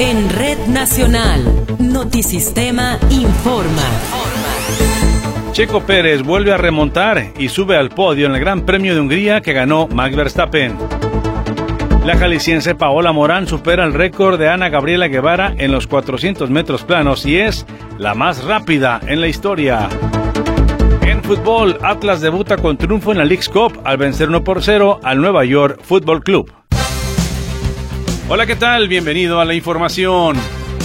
En Red Nacional, Notisistema informa. Checo Pérez vuelve a remontar y sube al podio en el Gran Premio de Hungría que ganó Max Verstappen. La jalisciense Paola Morán supera el récord de Ana Gabriela Guevara en los 400 metros planos y es la más rápida en la historia. En fútbol, Atlas debuta con triunfo en la Leagues Cup al vencer 1-0 al Nueva York Football Club. Hola, ¿qué tal? Bienvenido a la información.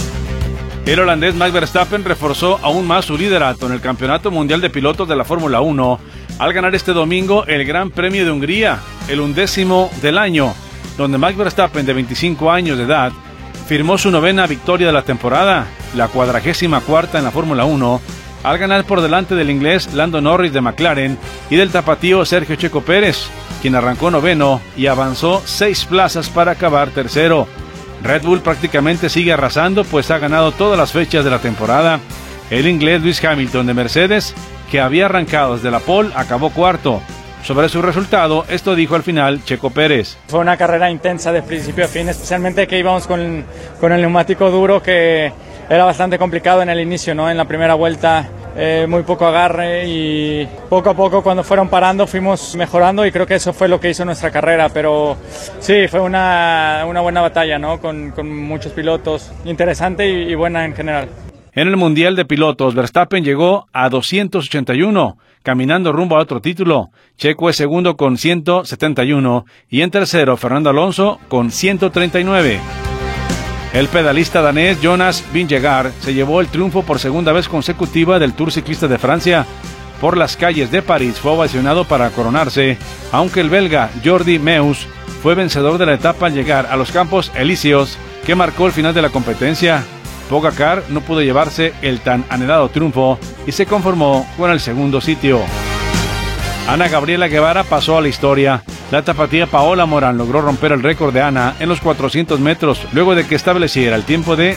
El holandés Max Verstappen reforzó aún más su liderato en el Campeonato Mundial de Pilotos de la Fórmula 1 al ganar este domingo el Gran Premio de Hungría, el 11º del año, donde Max Verstappen, de 25 años de edad, firmó su 9ª victoria de la temporada, la 44ª en la Fórmula 1, al ganar por delante del inglés Lando Norris de McLaren y del tapatío Sergio Checo Pérez, quien arrancó 9º y avanzó 6 plazas para acabar tercero. Red Bull prácticamente sigue arrasando, pues ha ganado todas las fechas de la temporada. El inglés Lewis Hamilton de Mercedes, que había arrancado desde la pole, acabó cuarto. Sobre su resultado, esto dijo al final Checo Pérez. Fue una carrera intensa de principio a fin, especialmente que íbamos con el neumático duro, que era bastante complicado en el inicio, ¿no? En la primera vuelta muy poco agarre y poco a poco cuando fueron parando fuimos mejorando y creo que eso fue lo que hizo nuestra carrera, pero sí, fue una buena batalla, ¿no? Con muchos pilotos, interesante y buena en general. En el Mundial de Pilotos, Verstappen llegó a 281, caminando rumbo a otro título. Checo es segundo con 171 y en tercero Fernando Alonso con 139. El pedalista danés Jonas Vingegaard se llevó el triunfo por segunda vez consecutiva del Tour Ciclista de Francia. Por las calles de París fue ovacionado para coronarse, aunque el belga Jordi Meus fue vencedor de la etapa al llegar a los Campos Elíseos, que marcó el final de la competencia. Pogacar no pudo llevarse el tan anhelado triunfo y se conformó con el segundo sitio. Ana Gabriela Guevara pasó a la historia. La tapatía Paola Morán logró romper el récord de Ana en los 400 metros luego de que estableciera el tiempo de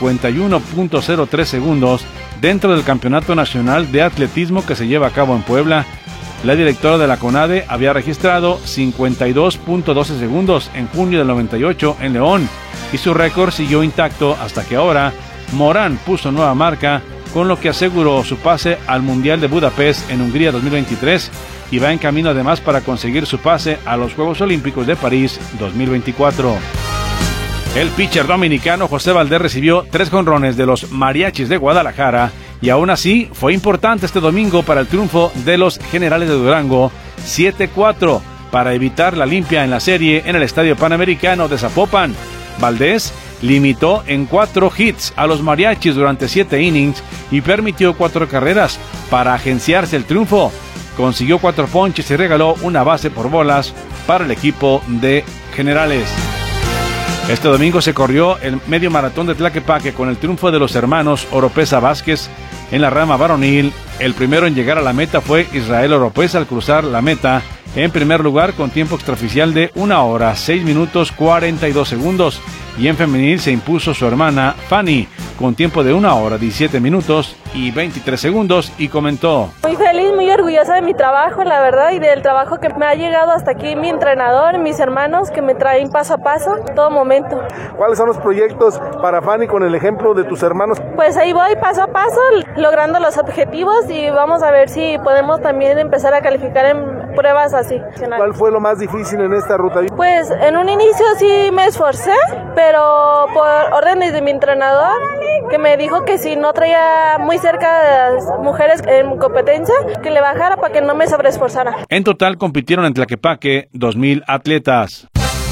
51.03 segundos dentro del Campeonato Nacional de Atletismo que se lleva a cabo en Puebla. La directora de la CONADE había registrado 52.12 segundos en junio del 98 en León y su récord siguió intacto hasta que ahora Morán puso nueva marca, con lo que aseguró su pase al Mundial de Budapest en Hungría 2023 y va en camino además para conseguir su pase a los Juegos Olímpicos de París 2024. El pitcher dominicano José Valdés recibió 3 jonrones de los Mariachis de Guadalajara y aún así fue importante este domingo para el triunfo de los Generales de Durango 7-4 para evitar la limpia en la serie en el Estadio Panamericano de Zapopan. Valdés limitó en 4 hits a los Mariachis durante 7 innings y permitió 4 carreras para agenciarse el triunfo. Consiguió 4 ponches y regaló una base por bolas para el equipo de Generales. Este domingo se corrió el medio maratón de Tlaquepaque con el triunfo de los hermanos Oropesa Vázquez en la rama varonil. El primero en llegar a la meta fue Israel Oropesa al cruzar la meta en primer lugar con tiempo extraoficial de 1 hora, 6 minutos, 42 segundos. Y en femenil se impuso su hermana Fanny con tiempo de 1 hora, 17 minutos y 23 segundos y comentó: muy feliz, muy orgullosa de mi trabajo, la verdad, y del trabajo que me ha llegado hasta aquí mi entrenador, mis hermanos que me traen paso a paso, todo momento. ¿Cuáles son los proyectos para Fanny con el ejemplo de tus hermanos? Pues ahí voy paso a paso, logrando los objetivos y vamos a ver si podemos también empezar a calificar en pruebas así. ¿Cuál fue lo más difícil en esta ruta? Pues en un inicio sí me esforcé, pero por órdenes de mi entrenador, que me dijo que si no traía muy cerca de las mujeres en competencia, que le bajara para que no me sobreesforzara. En total compitieron en Tlaquepaque 2,000 atletas.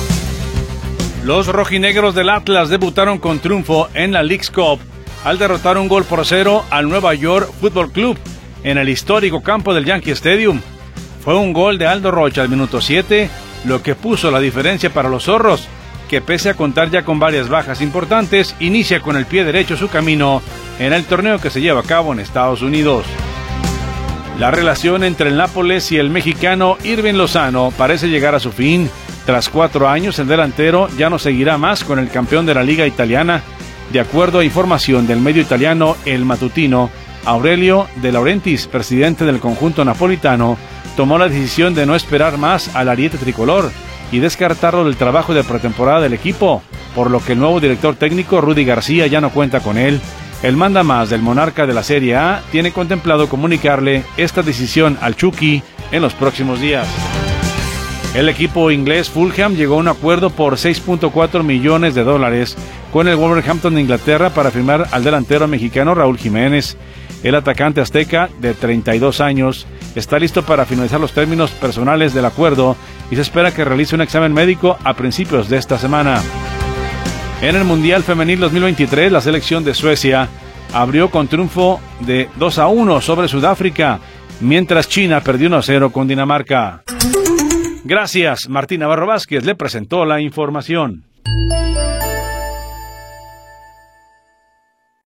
Los rojinegros del Atlas debutaron con triunfo en la Leagues Cup al derrotar 1-0 al Nueva York Football Club en el histórico campo del Yankee Stadium. Fue un gol de Aldo Rocha al minuto 7, lo que puso la diferencia para los zorros, que pese a contar ya con varias bajas importantes, inicia con el pie derecho su camino en el torneo que se lleva a cabo en Estados Unidos. La relación entre el Nápoles y el mexicano Irving Lozano parece llegar a su fin. Tras 4 años, el delantero ya no seguirá más con el campeón de la Liga Italiana. De acuerdo a información del medio italiano El Matutino, Aurelio De Laurentiis, presidente del conjunto napolitano, tomó la decisión de no esperar más al ariete tricolor y descartarlo del trabajo de pretemporada del equipo. por lo que el nuevo director técnico Rudy García ya no cuenta con él. El mandamás del monarca de la Serie A tiene contemplado comunicarle esta decisión al Chucky en los próximos días. El equipo inglés Fulham llegó a un acuerdo por $6.4 millones con el Wolverhampton de Inglaterra para firmar al delantero mexicano Raúl Jiménez. El atacante azteca, de 32 años, está listo para finalizar los términos personales del acuerdo y se espera que realice un examen médico a principios de esta semana. En el Mundial Femenil 2023, la selección de Suecia abrió con triunfo de 2-1 sobre Sudáfrica, mientras China perdió 1-0 con Dinamarca. Gracias, Martín Navarro Vázquez le presentó la información.